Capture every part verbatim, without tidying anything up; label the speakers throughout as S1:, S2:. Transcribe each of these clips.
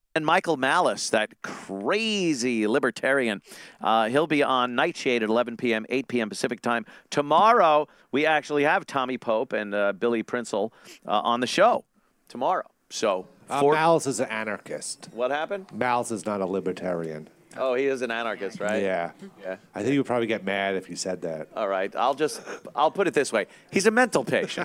S1: And Michael Malice, that crazy libertarian, uh, he'll be on Nightshade at eleven p.m., eight p.m. Pacific time. Tomorrow, we actually have Tommy Pope and uh, Billy Prinzel uh, on the show tomorrow. So,
S2: Uh,
S1: for-
S2: Malice is an anarchist.
S1: What happened?
S2: Malice is not a libertarian.
S1: Oh, he is an anarchist, right?
S2: Yeah.
S1: Yeah.
S2: I think you would probably get mad if you said that.
S1: All right. I'll just, I'll put it this way. He's a mental patient.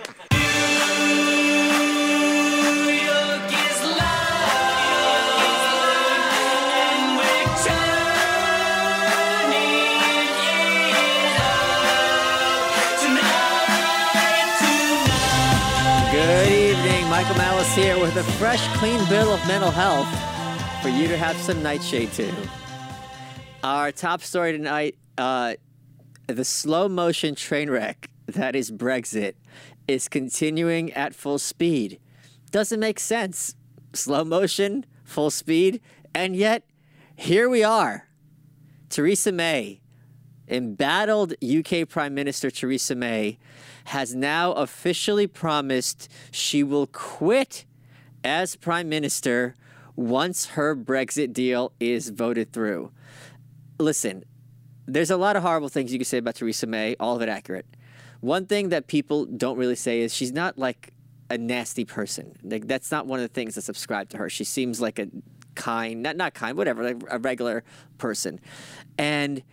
S3: Good evening, Michael Malice here with a fresh, clean bill of mental health for you to have some nightshade to. Our top story tonight, uh, the slow motion train wreck that is Brexit is continuing at full speed. Doesn't make sense. Slow motion, full speed, and yet here we are. Theresa May, embattled U K Prime Minister Theresa May, has now officially promised she will quit as Prime Minister once her Brexit deal is voted through. Listen, there's a lot of horrible things you can say about Theresa May, all of it accurate. One thing that people don't really say is she's not like a nasty person. Like, that's not one of the things that subscribe to her. She seems like a kind, not not kind, whatever, like a regular person. And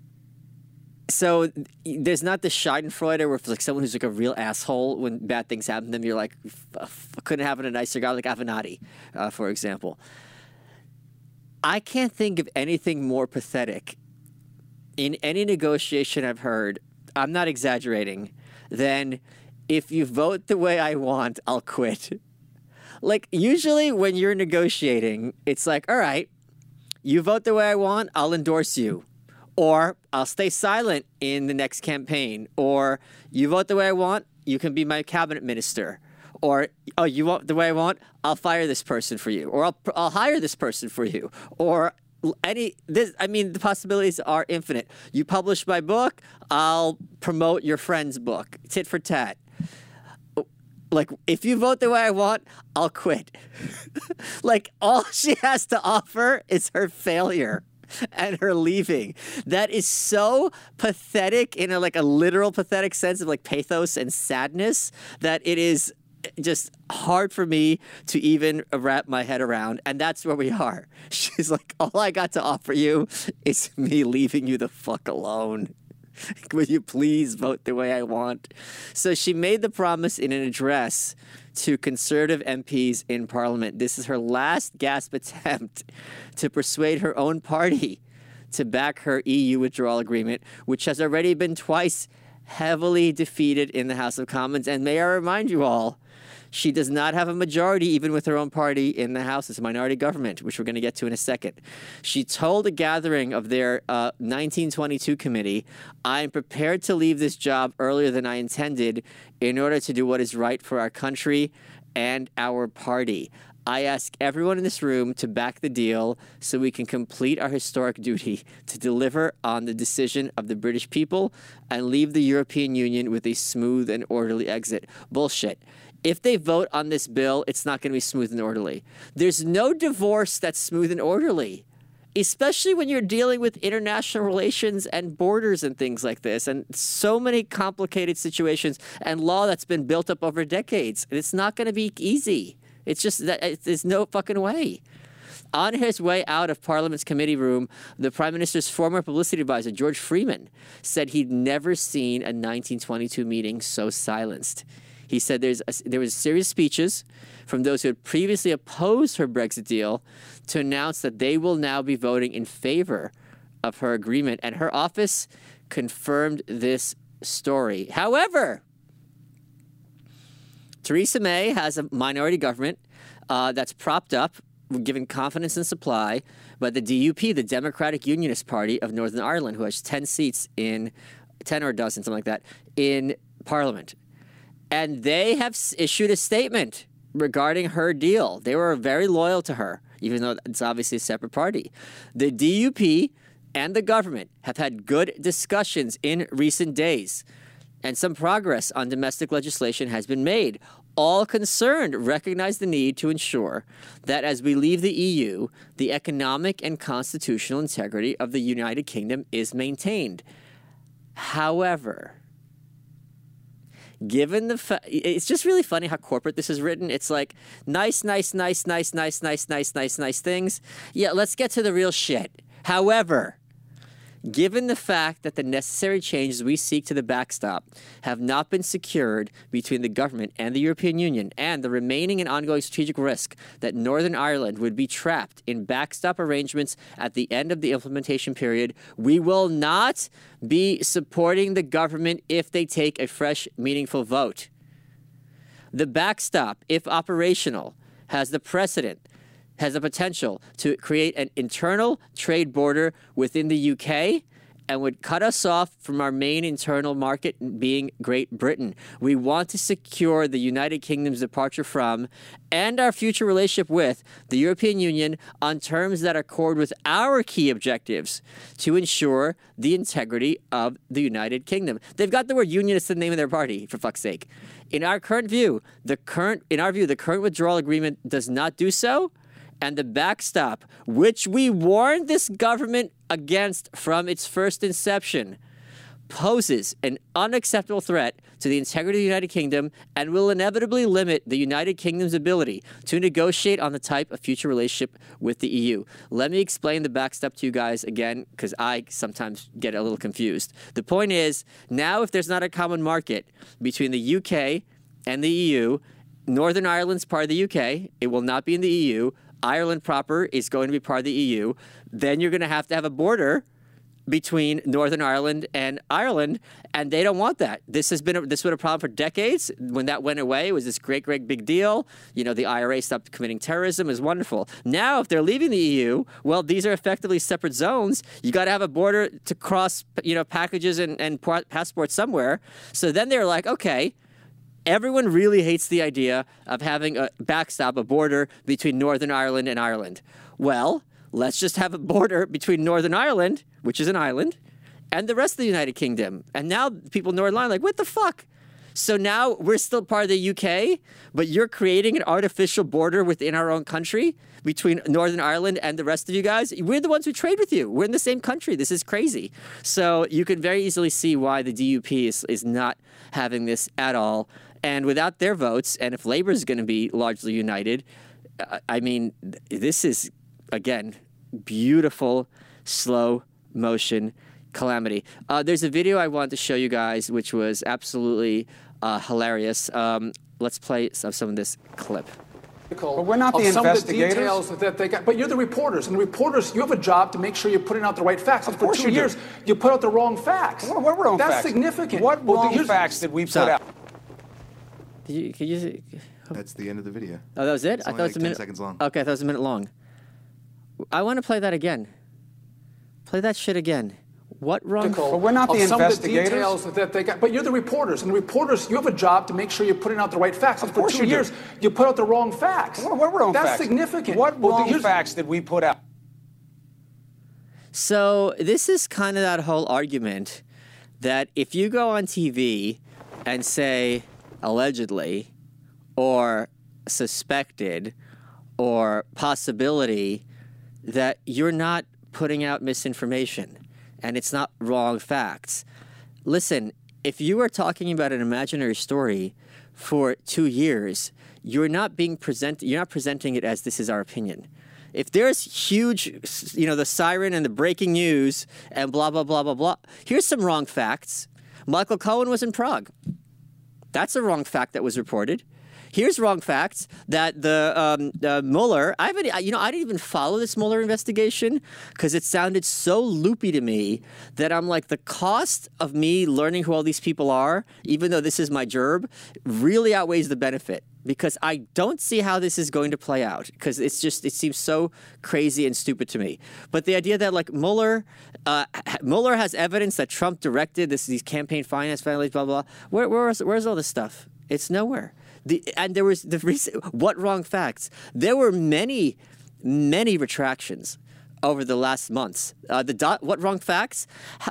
S3: so there's not the Schadenfreude where it's like someone who's like a real asshole when bad things happen to them. You're like, f- couldn't happen to a nicer guy like Avenatti, uh, for example. I can't think of anything more pathetic in any negotiation I've heard, I'm not exaggerating, than if you vote the way I want, I'll quit. Like, usually when you're negotiating, it's like, all right, you vote the way I want, I'll endorse you. Or I'll stay silent in the next campaign. Or you vote the way I want, you can be my cabinet minister. Or, oh, you want the way I want, I'll fire this person for you. Or I'll I'll hire this person for you. Or any this. I mean, the possibilities are infinite. You publish my book, I'll promote your friend's book. Tit for tat. Like, if you vote the way I want, I'll quit. Like, all she has to offer is her failure and her leaving. That is so pathetic in a like a literal pathetic sense of like pathos and sadness that it is just hard for me to even wrap my head around. And that's where we are. She's like, all I got to offer you is me leaving you the fuck alone. Would you please vote the way I want? So she made the promise in an address to Conservative M Ps in Parliament. This is her last gasp attempt to persuade her own party to back her E U withdrawal agreement, which has already been twice heavily defeated in the House of Commons. And may I remind you all, she does not have a majority even with her own party in the House. It's a minority government, which we're going to get to in a second. She told a gathering of their uh, nineteen twenty-two committee, I am prepared to leave this job earlier than I intended in order to do what is right for our country and our party. I ask everyone in this room to back the deal so we can complete our historic duty to deliver on the decision of the British people and leave the European Union with a smooth and orderly exit. Bullshit. If they vote on this bill, it's not going to be smooth and orderly. There's no divorce that's smooth and orderly, especially when you're dealing with international relations and borders and things like this, and so many complicated situations and law that's been built up over decades. It's not going to be easy. It's just that there's no fucking way. On his way out of Parliament's committee room, the Prime Minister's former publicity advisor, George Freeman, said he'd never seen a nineteen twenty-two meeting so silenced. He said there's a, there was serious speeches from those who had previously opposed her Brexit deal to announce that they will now be voting in favor of her agreement, and her office confirmed this story. However, Theresa May has a minority government uh, that's propped up, given confidence in supply by the D U P, the Democratic Unionist Party of Northern Ireland, who has ten seats in, ten or a dozen, something like that, in Parliament. And they have issued a statement regarding her deal. They were very loyal to her, even though it's obviously a separate party. The D U P and the government have had good discussions in recent days. and some progress on domestic legislation has been made. All concerned recognize the need to ensure that as we leave the E U, the economic and constitutional integrity of the United Kingdom is maintained. However, given the fa- it's just really funny how corporate this is written. It's like nice, nice, nice, nice, nice, nice, nice, nice, nice things. Yeah, let's get to the real shit. However, given the fact that the necessary changes we seek to the backstop have not been secured between the government and the European Union, and the remaining and ongoing strategic risk that Northern Ireland would be trapped in backstop arrangements at the end of the implementation period, we will not be supporting the government if they take a fresh, meaningful vote. The backstop, if operational, has the precedent has the potential to create an internal trade border within the U K and would cut us off from our main internal market being Great Britain. We want to secure the United Kingdom's departure from and our future relationship with the European Union on terms that accord with our key objectives to ensure the integrity of the United Kingdom. They've got the word unionist in the name of their party, for fuck's sake. In our current view, the current in our view, the current withdrawal agreement does not do so. And the backstop, which we warned this government against from its first inception, poses an unacceptable threat to the integrity of the United Kingdom and will inevitably limit the United Kingdom's ability to negotiate on the type of future relationship with the E U. Let me explain the backstop to you guys again, because I sometimes get a little confused. The point is, now if there's not a common market between the U K and the E U, Northern Ireland's part of the U K, it will not be in the E U. Ireland proper is going to be part of the E U. Then you're going to have to have a border between Northern Ireland and Ireland, and they don't want that. This has been a, this was a problem for decades. When that went away, it was this great, great big deal. You know, the I R A stopped committing terrorism. It was wonderful. Now, if they're leaving the E U, well, these are effectively separate zones. You got to have a border to cross, you know, packages and, and passports somewhere. So then they're like, okay, everyone really hates the idea of having a backstop, a border between Northern Ireland and Ireland. Well, let's just have a border between Northern Ireland, which is an island, and the rest of the United Kingdom. And now people in Northern Ireland are like, what the fuck? So now we're still part of the U K, but you're creating an artificial border within our own country between Northern Ireland and the rest of you guys. We're the ones who trade with you. We're in the same country. This is crazy. So you can very easily see why the D U P is, is not having this at all. And without their votes, and if Labour is going to be largely united, uh, I mean, this is, again, beautiful, slow motion calamity. Uh, there's a video I wanted to show you guys, which was absolutely uh, hilarious. Um, let's play some, some of this clip.
S4: But we're not the
S5: of some
S4: investigators.
S5: Of the details that they got, but you're the reporters, and the reporters, you have a job to make sure you're putting out the right facts.
S4: Of
S5: and for
S4: course
S5: two
S4: you
S5: years,
S4: do.
S5: you put out the wrong facts.
S4: What, what wrong
S5: That's
S4: facts?
S5: significant.
S4: What
S5: Well,
S4: wrong
S5: here's-
S4: facts did we put
S3: Stop.
S4: out?
S3: Did you, could you,
S6: That's the end of the video.
S3: oh, that was it?
S6: It's
S3: I
S6: only
S3: thought it
S6: like
S3: was a
S6: ten
S3: minute.
S6: seconds long.
S3: Okay, I thought it was a minute long. I want to play that again. Play that shit again. What wrong?
S4: But we're not
S5: of
S4: the
S5: some of
S4: investigators.
S5: the details that they got, but you're the reporters, and the reporters, you have a job to make sure you're putting out the right facts.
S4: Of
S5: And for
S4: course
S5: two
S4: you do.
S5: years, you put out the wrong facts.
S4: What, what wrong
S5: That's
S4: facts?
S5: significant.
S4: What
S5: Well,
S4: wrong
S5: here's-
S4: facts did we put out?
S3: So this is kind of that whole argument that if you go on T V and say allegedly or suspected or possibility, that you're not putting out misinformation and it's not wrong facts. Listen, if you are talking about an imaginary story for two years, you're not being present. You're not presenting it as this is our opinion. If there's huge, you know, the siren and the breaking news and blah, blah, blah, blah, blah, here's some wrong facts. Michael Cohen was in Prague. That's a wrong fact that was reported. Here's wrong facts that the um, uh, Mueller, I haven't, you know, I didn't even follow this Mueller investigation because it sounded so loopy to me that I'm like, the cost of me learning who all these people are, even though this is my gerb, really outweighs the benefit. Because I don't see how this is going to play out, because it's just, it seems so crazy and stupid to me. But the idea that like Mueller, uh, Mueller has evidence that Trump directed this, these campaign finance families, blah, blah, blah. Where, where's, where's all this stuff? It's nowhere. The, and there was the reason, what wrong facts? There were many, many retractions over the last months. Uh, the dot, what wrong facts?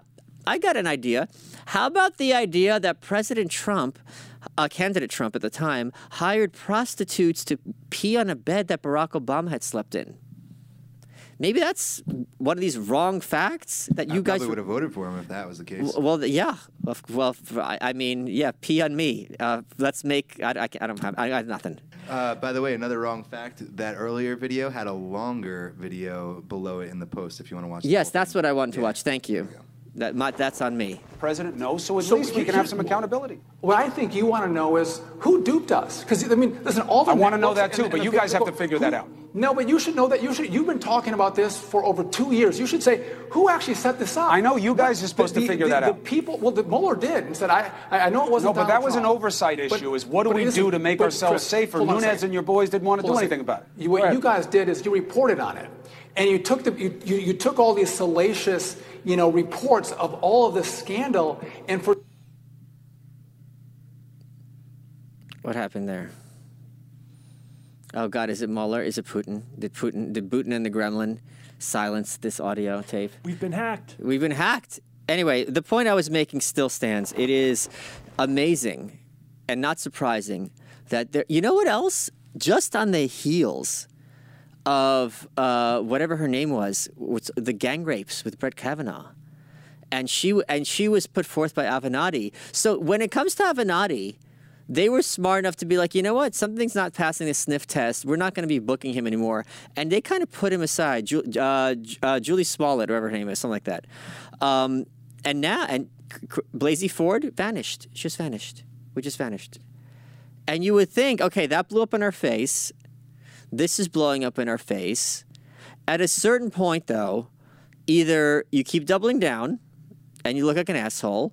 S3: I got an idea. How about the idea that President Trump, uh, candidate Trump at the time, hired prostitutes to pee on a bed that Barack Obama had slept in? Maybe that's one of these wrong facts that you
S6: I
S3: guys
S6: probably would have voted for him if that was the case.
S3: Well, yeah. Well, I I mean, yeah, pee on me. Uh, let's make, I, I, I don't have, I, I have nothing.
S6: Uh, by the way, another wrong fact, that earlier video had a longer video below it in the post if you want to watch the
S3: Yes,
S6: whole
S3: that's
S6: thing.
S3: what I wanted to
S6: Yeah.
S3: watch. Thank you. That, my, that's on me.
S4: President, no, so at
S5: So
S4: least we
S5: you-
S4: can have
S5: you-
S4: some accountability.
S5: What I think you want to know is who duped us? Because I mean, listen, all the
S4: I wanna know
S5: networks
S4: that too,
S5: and-
S4: but
S5: and
S4: you
S5: the
S4: guys have
S5: people-
S4: to figure
S5: who-
S4: that out.
S5: No, but you should know that. You should. You've been talking about this for over two years. You should say who actually set this up.
S4: I know you guys are supposed
S5: The-
S4: to figure
S5: the-
S4: that
S5: the
S4: out.
S5: people. Well, the Mueller did and said, "I, I I know it wasn't."
S4: No, but
S5: Donald
S4: that was an
S5: Trump."
S4: oversight
S5: But-
S4: issue, is what do
S5: but
S4: we
S5: listen,
S4: do to make
S5: but
S4: ourselves
S5: Chris,
S4: safer?
S5: hold on a
S4: Nunes
S5: second.
S4: and your boys didn't want to do
S5: Hold on a
S4: anything
S5: second.
S4: about it.
S5: You, what
S4: Go ahead.
S5: you guys did is you reported on it, and you took the you, you, you took all these salacious, you know, reports of all of this scandal, and for
S3: What happened there? Oh God, is it Mueller? Is it Putin? Did Putin, did Putin and the Gremlin silence this audio tape?
S7: We've been hacked.
S3: We've been hacked. Anyway, the point I was making still stands. It is amazing and not surprising that there, you know what else? Just on the heels of uh, whatever her name was, was, the gang rapes with Brett Kavanaugh. And she, and she was put forth by Avenatti. So when it comes to Avenatti, they were smart enough to be like, you know what? Something's not passing the sniff test. We're not going to be booking him anymore. And they kind of put him aside. Ju- uh, uh, Julie Smollett, whatever her name is, something like that. Um, and now, and Blasey Ford vanished. She just vanished. We just vanished. And you would think, okay, that blew up in our face. This is blowing up in our face. At a certain point, though, either you keep doubling down and you look like an asshole,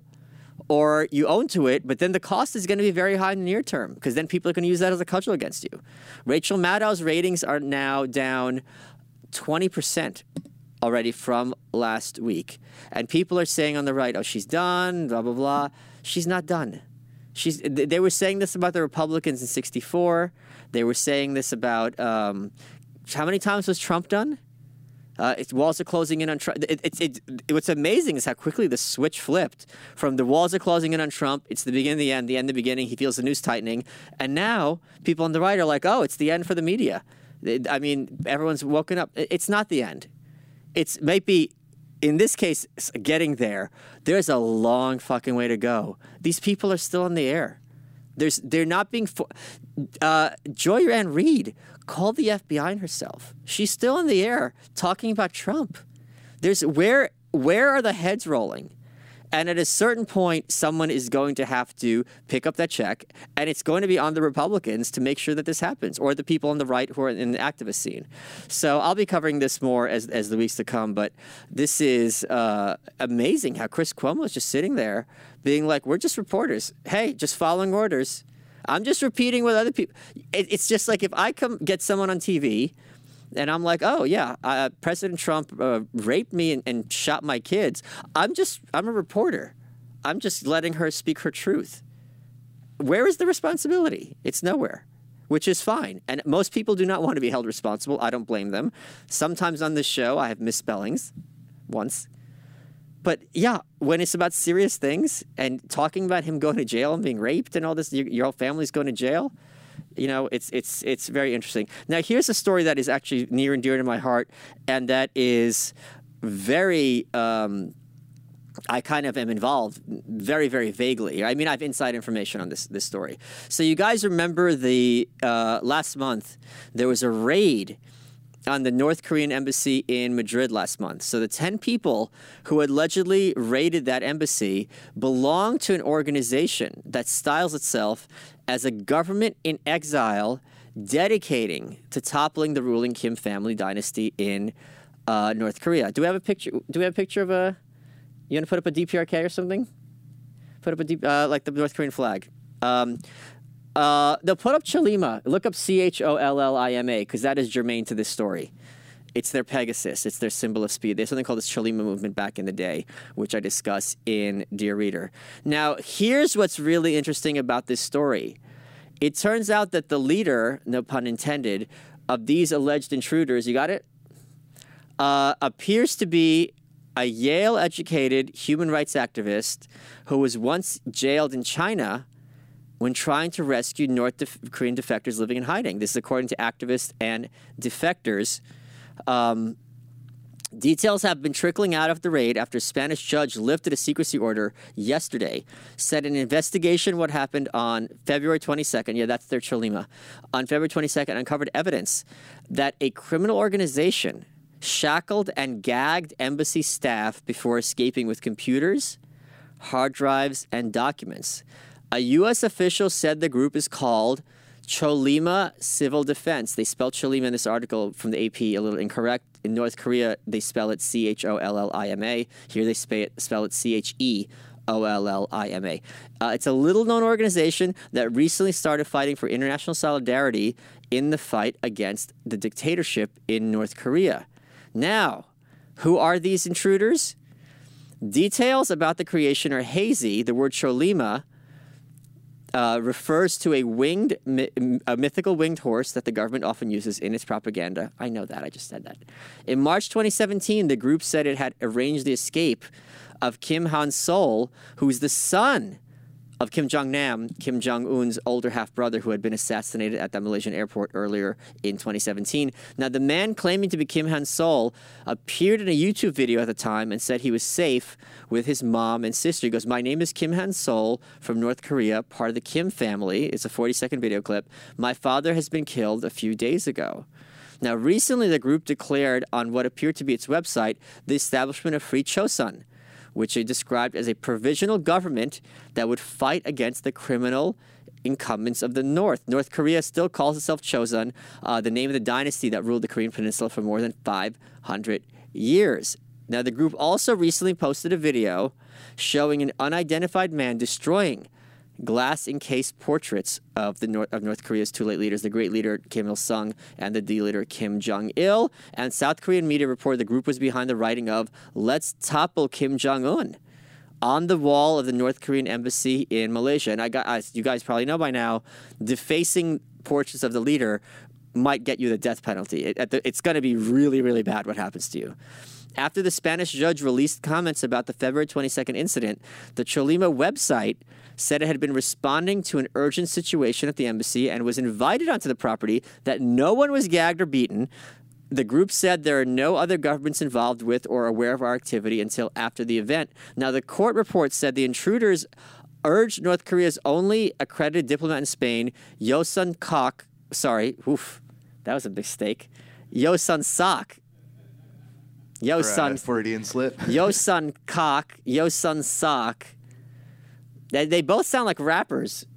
S3: or you own to it, but then the cost is going to be very high in the near term because then people are going to use that as a cudgel against you. Rachel Maddow's ratings are now down twenty percent already from last week. And people are saying on the right, oh, she's done, blah, blah, blah. She's not done. She's, they were saying this about the Republicans in sixty-four. They were saying this about, um, how many times was Trump done? Uh, it's, walls are closing in on Trump. It, it, it, it, what's amazing is how quickly the switch flipped from the walls are closing in on Trump. It's the beginning, the end, the end, the beginning. He feels the noose tightening. And now people on the right are like, oh, it's the end for the media. It, I mean, everyone's woken up. It, it's not the end. It's maybe, in this case, getting there. There's a long fucking way to go. These people are still in the air. There's, they're not being... Fo- uh, Joy Ann Reid called the F B I on herself. She's still in the air talking about Trump. There's where where are the heads rolling? And at a certain point, someone is going to have to pick up that check, and it's going to be on the Republicans to make sure that this happens, or the people on the right who are in the activist scene. So I'll be covering this more as, as the weeks to come, but this is uh, amazing how Chris Cuomo is just sitting there being like, we're just reporters. Hey, just following orders. I'm just repeating what other people... It, it's just like if I come get someone on T V... And I'm like, oh, yeah, uh, President Trump uh, raped me and, and shot my kids. I'm just, I'm a reporter. I'm just letting her speak her truth. Where is the responsibility? It's nowhere, which is fine. And most people do not want to be held responsible. I don't blame them. Sometimes on this show, I have misspellings once. But yeah, when it's about serious things and talking about him going to jail and being raped and all this, your, your whole family's going to jail, you know, it's it's it's very interesting. Now, here's a story that is actually near and dear to my heart, and that is very, um, I kind of am involved very, very vaguely. I mean, I have inside information on this, this story. So you guys remember the uh, last month, there was a raid on the North Korean embassy in Madrid last month. So the ten people who allegedly raided that embassy belong to an organization that styles itself as a government in exile dedicating to toppling the ruling Kim family dynasty in uh, North Korea. Do we have a picture? Do we have a picture of a... You want to put up a D P R K or something? Put up a D, uh, like the North Korean flag. Um, uh, they'll put up Cholima. Look up C H O L L I M A because that is germane to this story. It's their Pegasus. It's their symbol of speed. There's something called the Cholima movement back in the day, which I discuss in Dear Reader. Now, here's what's really interesting about this story. It turns out that the leader, no pun intended, of these alleged intruders, you got it? Uh, appears to be a Yale-educated human rights activist who was once jailed in China when trying to rescue North def- Korean defectors living in hiding. This is according to activists and defectors. Um, details have been trickling out of the raid after a Spanish judge lifted a secrecy order yesterday, said an investigation what happened on February twenty-second, yeah, that's their Cholima, on February twenty-second uncovered evidence that a criminal organization shackled and gagged embassy staff before escaping with computers, hard drives, and documents. A U S official said the group is called Cholima Civil Defense. They spelled Cholima in this article from the A P a little incorrect. In North Korea, they spell it C H O L L I M A. Here they spell it, spell it C H E O L L I M A. Uh, it's a little-known organization that recently started fighting for international solidarity in the fight against the dictatorship in North Korea. Now, who are these intruders? Details about the creation are hazy. The word Cholima Uh, refers to a winged, mi- a mythical winged horse that the government often uses in its propaganda. I know that. I just said that. In March twenty seventeen, the group said it had arranged the escape of Kim Han-sol, who's the son of Kim Jong-nam, Kim Jong-un's older half-brother who had been assassinated at that Malaysian airport earlier in twenty seventeen. Now, the man claiming to be Kim Han-sol appeared in a YouTube video at the time and said he was safe with his mom and sister. He goes, "My name is Kim Han-sol from North Korea, part of the Kim family." It's a forty-second video clip. "My father has been killed a few days ago." Now, recently, the group declared on what appeared to be its website the establishment of Free Chosun, which they described as a provisional government that would fight against the criminal incumbents of the North. North Korea still calls itself Chosun, uh, the name of the dynasty that ruled the Korean Peninsula for more than five hundred years. Now, the group also recently posted a video showing an unidentified man destroying glass-encased portraits of the North, of North Korea's two late leaders, the great leader Kim Il-sung and the D leader Kim Jong-il. And South Korean media reported the group was behind the writing of "Let's topple Kim Jong-un" on the wall of the North Korean embassy in Malaysia. And I got, as you guys probably know by now, defacing portraits of the leader might get you the death penalty. It, it's going to be really, really bad what happens to you. After the Spanish judge released comments about the February twenty-second incident, the Cholima website said it had been responding to an urgent situation at the embassy and was invited onto the property, that no one was gagged or beaten. The group said there are no other governments involved with or aware of our activity until after the event. Now, the court report said the intruders urged North Korea's only accredited diplomat in Spain, Yo Sun Kok, sorry, oof, that was a mistake, Yo Sun Sok, Yo Sun,
S6: Freudian slip.
S3: Yo Sun Kok, Yo Sun Sok. They, they both sound like rappers.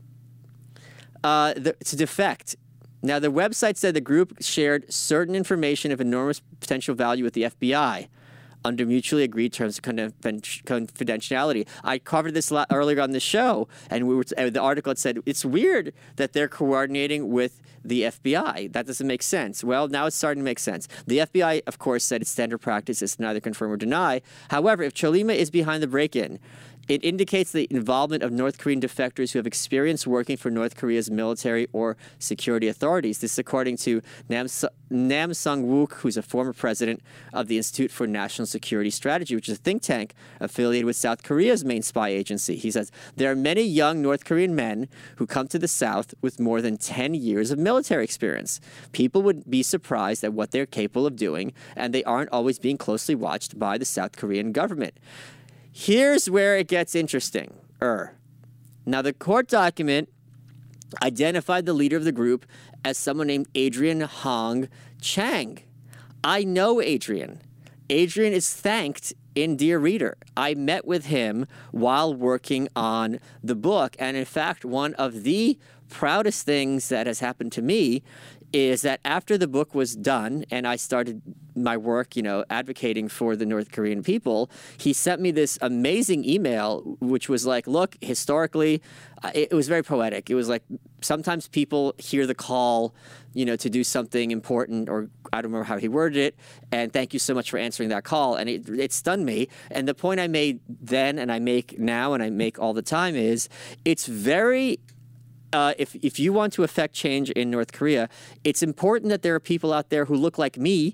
S3: Uh, the, to defect. Now, the website said the group shared certain information of enormous potential value with the F B I under mutually agreed terms of confidentiality. I covered this earlier on the show, and we were uh, the article had said it's weird that they're coordinating with the F B I. That doesn't make sense. Well, now it's starting to make sense. The F B I, of course, said it's standard practice is to neither confirm or deny. However, if Cholima is behind the break-in, it indicates the involvement of North Korean defectors who have experience working for North Korea's military or security authorities. This is according to Nam, Nam Sung-wook, who's a former president of the Institute for National Security Strategy, which is a think tank affiliated with South Korea's main spy agency. He says, there are many young North Korean men who come to the South with more than ten years of military experience. People would be surprised at what they're capable of doing, and they aren't always being closely watched by the South Korean government. Here's where it gets interesting. Er. Now, the court document identified the leader of the group as someone named Adrian Hong Chang. I know Adrian. Adrian is thanked in Dear Reader. I met with him while working on the book. And in fact, one of the proudest things that has happened to me is that after the book was done and I started my work, you know, advocating for the North Korean people, he sent me this amazing email, which was like, look, historically, uh, it, it was very poetic. It was like, sometimes people hear the call, you know, to do something important, or I don't remember how he worded it, and thank you so much for answering that call. And it, it stunned me. And the point I made then, and I make now, and I make all the time, is it's very... Uh, if if you want to affect change in North Korea, it's important that there are people out there who look like me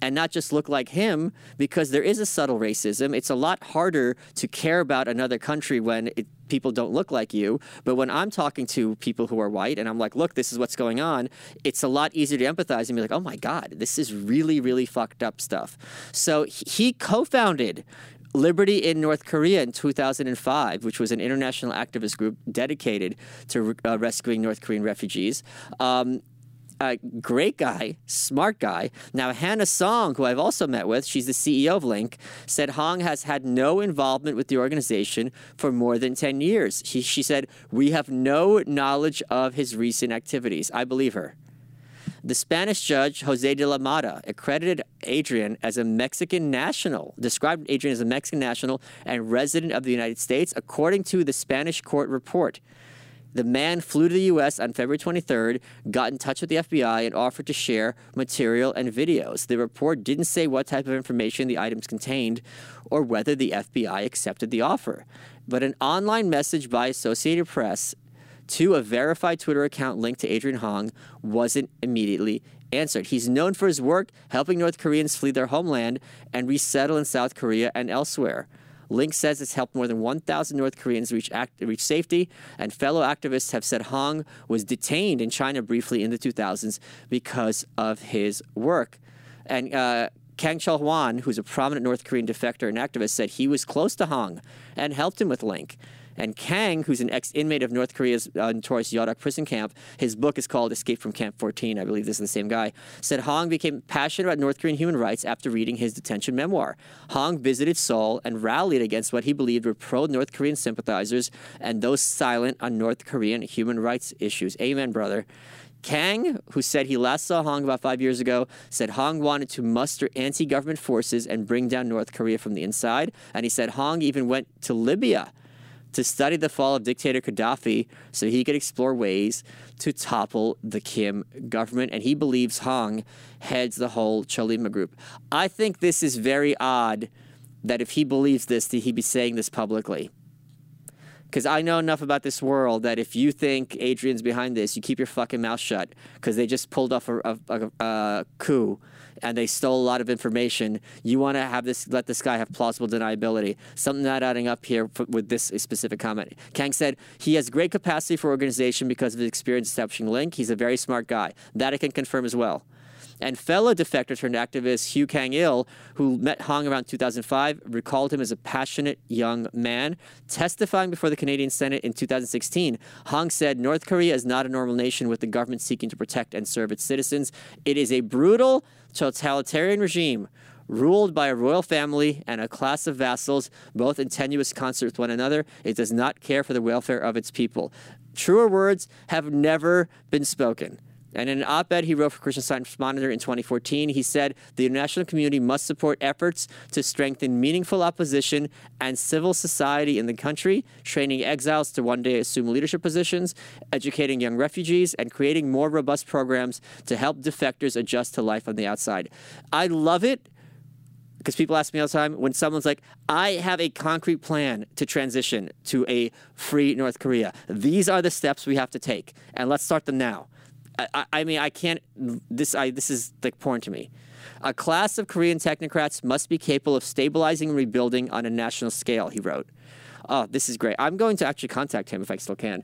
S3: and not just look like him, because there is a subtle racism. It's a lot harder to care about another country when it, people don't look like you. But when I'm talking to people who are white and I'm like, look, this is what's going on, it's a lot easier to empathize and be like, oh my God, this is really, really fucked up stuff. So he co-founded Liberty in North Korea in two thousand five, which was an international activist group dedicated to uh, rescuing North Korean refugees. Um, a great guy, smart guy. Now, Hannah Song, who I've also met with, she's the C E O of Link, said Hong has had no involvement with the organization for more than ten years. She, she said, we have no knowledge of his recent activities. I believe her. The Spanish judge, Jose de la Mata, accredited Adrian as a Mexican national, described Adrian as a Mexican national and resident of the United States, according to the Spanish court report. The man flew to the U S on February twenty-third, got in touch with the F B I, and offered to share material and videos. The report didn't say what type of information the items contained or whether the F B I accepted the offer. But an online message by Associated Press to a verified Twitter account linked to Adrian Hong wasn't immediately answered. He's known for his work helping North Koreans flee their homeland and resettle in South Korea and elsewhere. Link says it's helped more than one thousand North Koreans reach, act, reach safety, and fellow activists have said Hong was detained in China briefly in the two thousands because of his work. And uh, Kang Chul-hwan, who's a prominent North Korean defector and activist, said he was close to Hong and helped him with Link. And Kang, who's an ex-inmate of North Korea's uh, notorious Yodok prison camp, his book is called Escape from Camp fourteen, I believe this is the same guy, said Hong became passionate about North Korean human rights after reading his detention memoir. Hong visited Seoul and rallied against what he believed were pro-North Korean sympathizers and those silent on North Korean human rights issues. Amen, brother. Kang, who said he last saw Hong about five years ago, said Hong wanted to muster anti-government forces and bring down North Korea from the inside. And he said Hong even went to Libya to study the fall of dictator Gaddafi so he could explore ways to topple the Kim government. And he believes Hong heads the whole Cholima group. I think this is very odd that if he believes this, that he'd be saying this publicly. Because I know enough about this world that if you think Adrian's behind this, you keep your fucking mouth shut, because they just pulled off a, a, a, a coup and they stole a lot of information. You want to have this, let this guy have plausible deniability. Something not adding up here for, with this specific comment. Kang said he has great capacity for organization because of his experience establishing Link. He's a very smart guy. That I can confirm as well. And fellow defector turned activist Hugh Kang-il, who met Hong around two thousand five, recalled him as a passionate young man. Testifying before the Canadian Senate in two thousand sixteen, Hong said North Korea is not a normal nation with the government seeking to protect and serve its citizens. It is a brutal, totalitarian regime ruled by a royal family and a class of vassals, both in tenuous concert with one another. It does not care for the welfare of its people. Truer words have never been spoken. And in an op-ed he wrote for Christian Science Monitor in twenty fourteen, he said the international community must support efforts to strengthen meaningful opposition and civil society in the country, training exiles to one day assume leadership positions, educating young refugees, and creating more robust programs to help defectors adjust to life on the outside. I love it because people ask me all the time when someone's like, I have a concrete plan to transition to a free North Korea. These are the steps we have to take, and let's start them now. I, I mean, I can't, this I, this is like porn to me. A class of Korean technocrats must be capable of stabilizing and rebuilding on a national scale, he wrote. Oh, this is great. I'm going to actually contact him if I still can.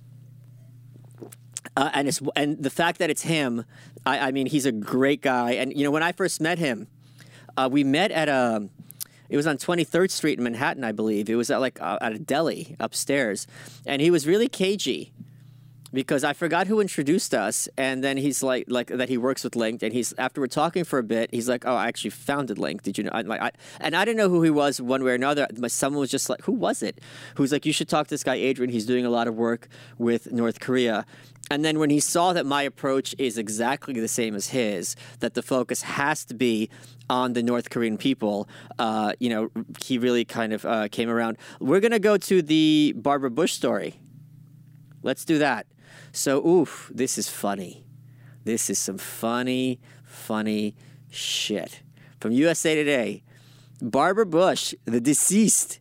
S3: Uh, and, it's, and the fact that it's him, I, I mean, he's a great guy. And, you know, when I first met him, uh, we met at a, it was on twenty-third Street in Manhattan, I believe. It was at like uh, at a deli upstairs. And he was really cagey, because I forgot who introduced us, and then he's like, like that he works with Link, and he's after we're talking for a bit, he's like, "Oh, I actually founded Link. Did you know?" I, like, I, and I didn't know who he was one way or another. But someone was just like, "Who was it?" Who's like, "You should talk to this guy Adrian. He's doing a lot of work with North Korea." And then when he saw that my approach is exactly the same as his, that the focus has to be on the North Korean people, uh, you know, he really kind of uh, came around. We're gonna go to the Barbara Bush story. Let's do that. So, oof, this is funny. This is some funny, funny shit. From U S A Today, Barbara Bush, the deceased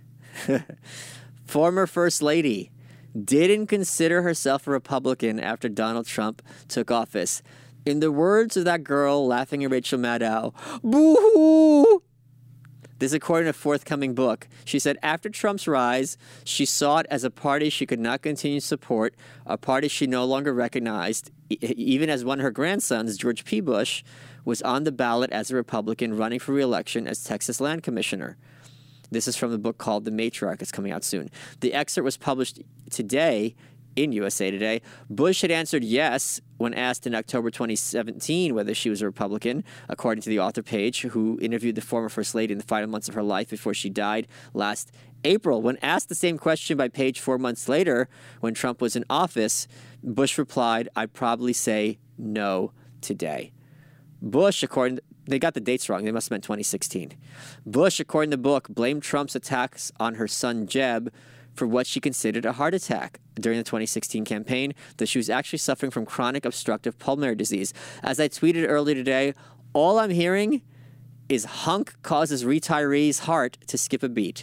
S3: former First Lady, didn't consider herself a Republican after Donald Trump took office. In the words of that girl laughing at Rachel Maddow, boo-hoo! This is according to a forthcoming book. She said, after Trump's rise, she saw it as a party she could not continue to support, a party she no longer recognized, e- even as one of her grandsons, George P. Bush, was on the ballot as a Republican running for re-election as Texas Land Commissioner. This is from the book called The Matriarch. It's coming out soon. The excerpt was published today in U S A Today. Bush had answered yes when asked in October twenty seventeen whether she was a Republican, according to the author page, who interviewed the former First Lady in the final months of her life before she died last April. When asked the same question by Page four months later, when Trump was in office, Bush replied, I'd probably say no today. Bush, according to They got the dates wrong. They must have meant twenty sixteen. Bush, according to the book, blamed Trump's attacks on her son Jeb for what she considered a heart attack during the twenty sixteen campaign, though she was actually suffering from chronic obstructive pulmonary disease. As I tweeted earlier today, all I'm hearing is hunk causes retiree's heart to skip a beat.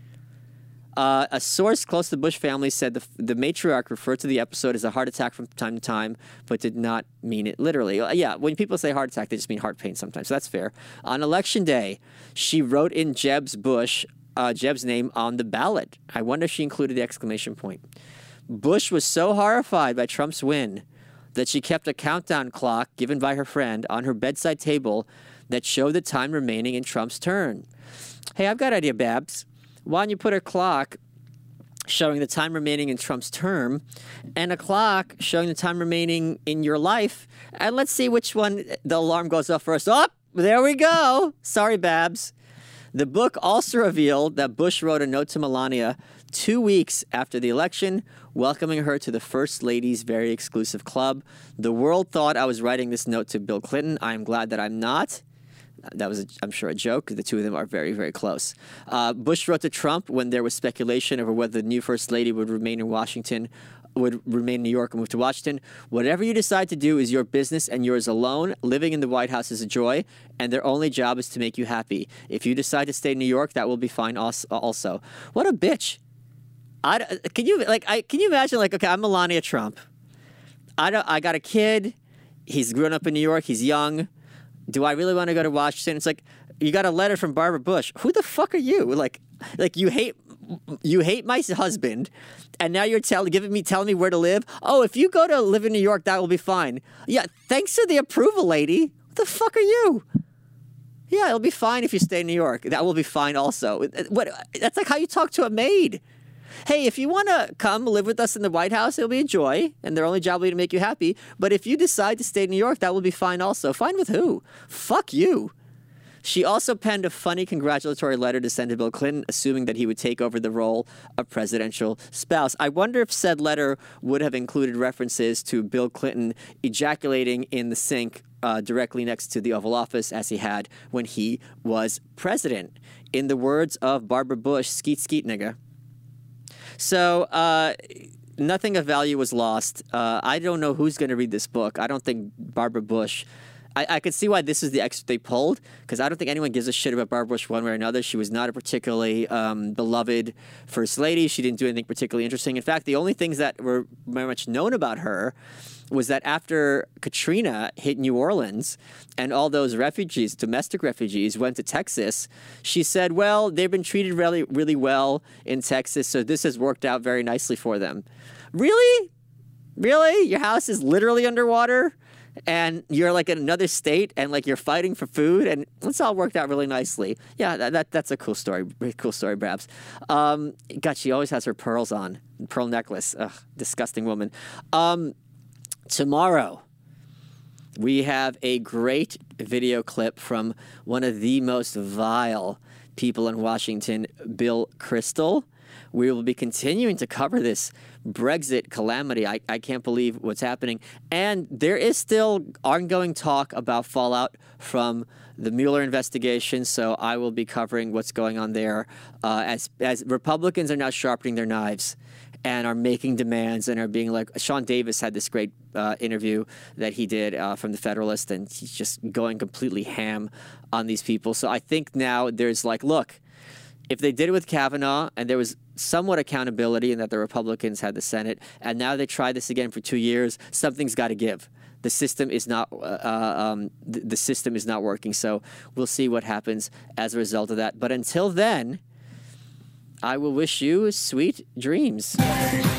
S3: Uh, a source close to the Bush family said the, the matriarch referred to the episode as a heart attack from time to time, but did not mean it literally. Uh, yeah, when people say heart attack, they just mean heart pain sometimes, so that's fair. On election day, she wrote in Jeb's Bush, uh, Jeb's name on the ballot. I wonder if she included the exclamation point. Bush was so horrified by Trump's win that she kept a countdown clock given by her friend on her bedside table that showed the time remaining in Trump's turn. Hey, I've got an idea, Babs. Why don't you put a clock showing the time remaining in Trump's term and a clock showing the time remaining in your life, and let's see which one the alarm goes off first. Oh, there we go. Sorry, Babs. The book also revealed that Bush wrote a note to Melania two weeks after the election, welcoming her to the First Lady's very exclusive club. The world thought I was writing this note to Bill Clinton. I am glad that I'm not. That was, a, I'm sure, a joke. The two of them are very, very close. Uh, Bush wrote to Trump when there was speculation over whether the new First Lady would remain in Washington, would remain in New York and move to Washington. Whatever you decide to do is your business and yours alone. Living in the White House is a joy, and their only job is to make you happy. If you decide to stay in New York, that will be fine also. What a bitch. I, can you like? I can you imagine? Like, okay, I'm Melania Trump. I don't, I got a kid. He's grown up in New York. He's young. Do I really want to go to Washington? It's like, you got a letter from Barbara Bush. Who the fuck are you? Like, like you hate, you hate my husband, and now you're telling, giving me, telling me where to live. Oh, if you go to live in New York, that will be fine. Yeah, thanks for the approval, lady. What the fuck are you? Yeah, it'll be fine if you stay in New York. That will be fine also. What? That's like how you talk to a maid. Hey, if you want to come live with us in the White House, it'll be a joy, and their only job will be to make you happy. But if you decide to stay in New York, that will be fine also. Fine with who? Fuck you. She also penned a funny congratulatory letter to Senator Bill Clinton, assuming that he would take over the role of presidential spouse. I wonder if said letter would have included references to Bill Clinton ejaculating in the sink uh, directly next to the Oval Office, as he had when he was president. In the words of Barbara Bush, skeet skeet nigga. So uh, nothing of value was lost. Uh, I don't know who's going to read this book. I don't think Barbara Bush. I, I could see why this is the excerpt they pulled, because I don't think anyone gives a shit about Barbara Bush one way or another. She was not a particularly um, beloved First Lady. She didn't do anything particularly interesting. In fact, the only things that were very much known about her was that after Katrina hit New Orleans and all those refugees, domestic refugees, went to Texas, she said, well, they've been treated really, really well in Texas, so this has worked out very nicely for them. Really? Really? Your house is literally underwater? And you're like in another state and like you're fighting for food and it's all worked out really nicely. Yeah, that, that that's a cool story. Really cool story, Brabs. Um, God, she always has her pearls on. Pearl necklace. Ugh, disgusting woman. Um, tomorrow, we have a great video clip from one of the most vile people in Washington, Bill Kristol. We will be continuing to cover this Brexit calamity. I, I can't believe what's happening. And there is still ongoing talk about fallout from the Mueller investigation, so I will be covering what's going on there uh, as, as Republicans are now sharpening their knives and are making demands and are being like, Sean Davis had this great uh, interview that he did uh, from The Federalist, and he's just going completely ham on these people. So I think now there's like, look, if they did it with Kavanaugh and there was somewhat accountability in that the Republicans had the Senate, and now they tried this again for two years, something's got to give. The system is not uh, um, the, the system is not working. So we'll see what happens as a result of that. But until then, I will wish you sweet dreams.